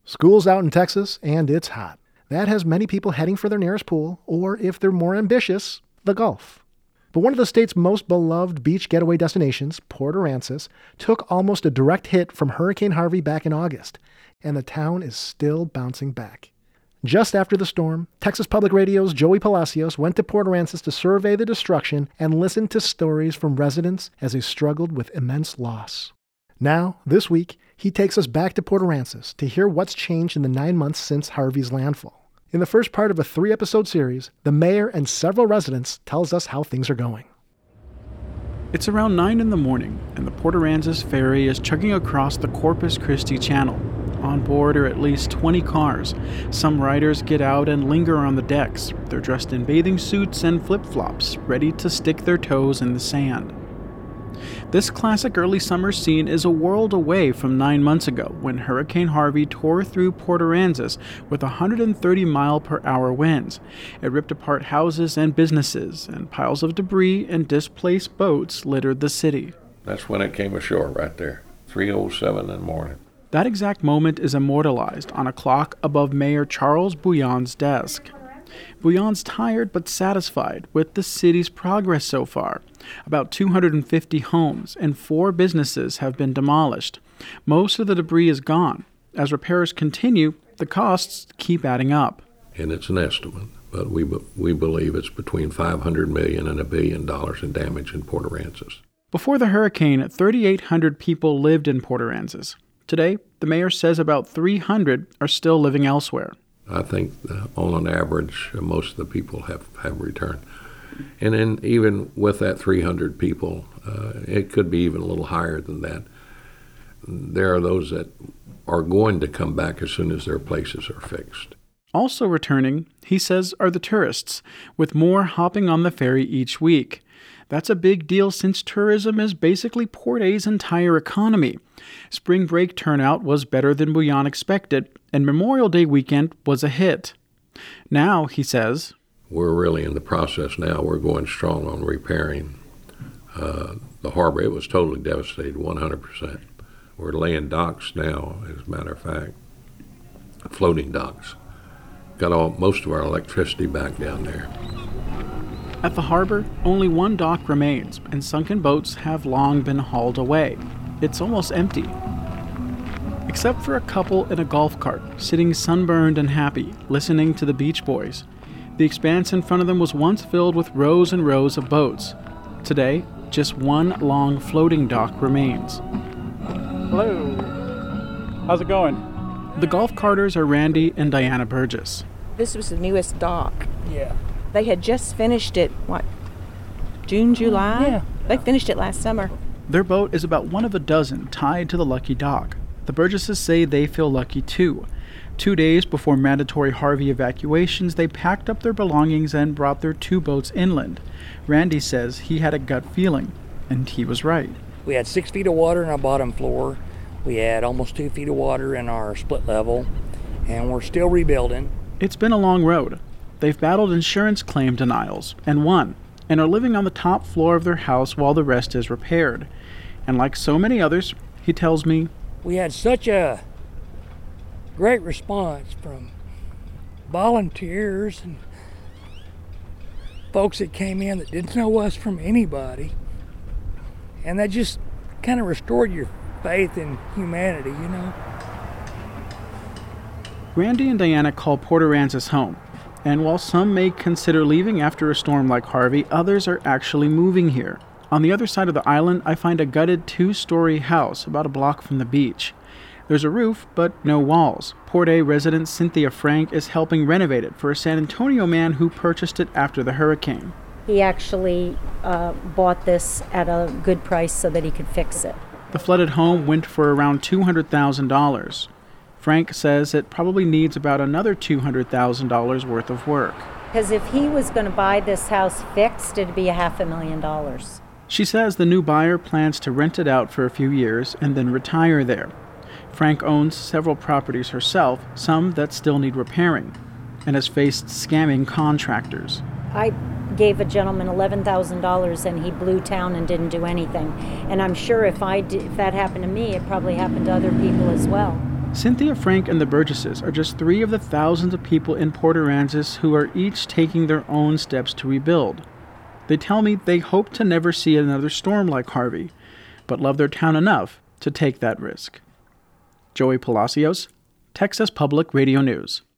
School's out in Texas, and it's hot. That has many people heading for their nearest pool, or if they're more ambitious, the Gulf. But one of the state's most beloved beach getaway destinations, Port Aransas, took almost a direct hit from Hurricane Harvey back in August, and the town is still bouncing back. Just after the storm, Texas Public Radio's Joey Palacios went to Port Aransas to survey the destruction and listen to stories from residents as they struggled with immense loss. Now, this week, he takes us back to Port Aransas to hear what's changed in the 9 months since Harvey's landfall. In the first part of a 3-episode series, the mayor and several residents tells us how things are going. It's around 9 in the morning, and the Port Aransas ferry is chugging across the Corpus Christi Channel. On board are at least 20 cars. Some riders get out and linger on the decks. They're dressed in bathing suits and flip-flops, ready to stick their toes in the sand. This classic early summer scene is a world away from 9 months ago when Hurricane Harvey tore through Port Aransas with 130-mile-per-hour winds. It ripped apart houses and businesses, and piles of debris and displaced boats littered the city. That's when it came ashore right there, 3:07 in the morning. That exact moment is immortalized on a clock above Mayor Charles Bouillon's desk. Bouillon's tired but satisfied with the city's progress so far. About 250 homes and 4 businesses have been demolished. Most of the debris is gone. As repairs continue, the costs keep adding up. And it's an estimate, but we believe it's between $500 million and $1 billion in damage in Port Aransas. Before the hurricane, 3,800 people lived in Port Aransas. Today, the mayor says about 300 are still living elsewhere. I think on average, most of the people have returned. And then even with that 300 people, it could be even a little higher than that. There are those that are going to come back as soon as their places are fixed. Also returning, he says, are the tourists, with more hopping on the ferry each week. That's a big deal since tourism is basically Port A's entire economy. Spring break turnout was better than Bouillon expected, and Memorial Day weekend was a hit. Now, he says, we're really in the process now. We're going strong on repairing the harbor. It was totally devastated, 100%. We're laying docks now, as a matter of fact, floating docks. Got most of our electricity back down there. At the harbor, only one dock remains, and sunken boats have long been hauled away. It's almost empty. Except for a couple in a golf cart, sitting sunburned and happy, listening to the Beach Boys. The expanse in front of them was once filled with rows and rows of boats. Today, just one long floating dock remains. Hello. How's it going? The golf carters are Randy and Diana Burgess. This was the newest dock. Yeah. They had just finished it, June, July? Yeah. They finished it last summer. Their boat is about one of a dozen tied to the Lucky Dock. The Burgesses say they feel lucky too. 2 days before mandatory Harvey evacuations, they packed up their belongings and brought their 2 boats inland. Randy says he had a gut feeling, and he was right. We had 6 feet of water in our bottom floor. We had almost 2 feet of water in our split level, and we're still rebuilding. It's been a long road. They've battled insurance claim denials and won, and are living on the top floor of their house while the rest is repaired. And like so many others, he tells me, we had such a great response from volunteers and folks that came in that didn't know us from anybody. And that just kind of restored your faith in humanity, you know. Randy and Diana call Port Aransas home. And while some may consider leaving after a storm like Harvey, others are actually moving here. On the other side of the island, I find a gutted 2-story house about a block from the beach. There's a roof, but no walls. Port A resident Cynthia Frank is helping renovate it for a San Antonio man who purchased it after the hurricane. He actually bought this at a good price so that he could fix it. The flooded home went for around $200,000. Frank says it probably needs about another $200,000 worth of work. Because if he was going to buy this house fixed, it'd be $500,000. She says the new buyer plans to rent it out for a few years and then retire there. Frank owns several properties herself, some that still need repairing, and has faced scamming contractors. I gave a gentleman $11,000 and he blew town and didn't do anything. And I'm sure if that happened to me, it probably happened to other people as well. Cynthia Frank and the Burgesses are just 3 of the thousands of people in Port Aransas who are each taking their own steps to rebuild. They tell me they hope to never see another storm like Harvey, but love their town enough to take that risk. Joey Palacios, Texas Public Radio News.